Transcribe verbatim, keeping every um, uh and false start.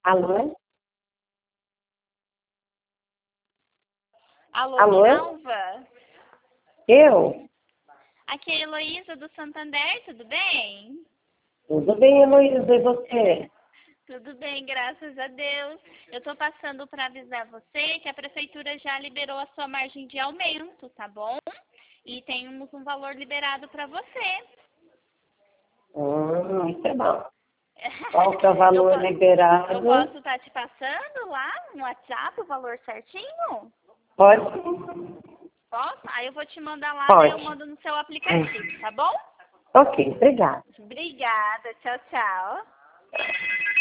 Alô? Alô, Alô? Miralva? Eu? Aqui é a Heloísa do Santander, tudo bem? Tudo bem, Heloísa, e você? Tudo bem, graças a Deus. Eu estou passando para avisar você que a prefeitura já liberou a sua margem de aumento, tá bom? E temos um valor liberado para você. Hum, isso é bom. Qual que é o valor eu, po- liberado? eu posso estar te passando lá no WhatsApp o valor certinho? Pode? Posso? Aí eu vou te mandar lá, daí eu Pode. mando no seu aplicativo, tá bom? Ok, obrigada. Obrigada, tchau, tchau.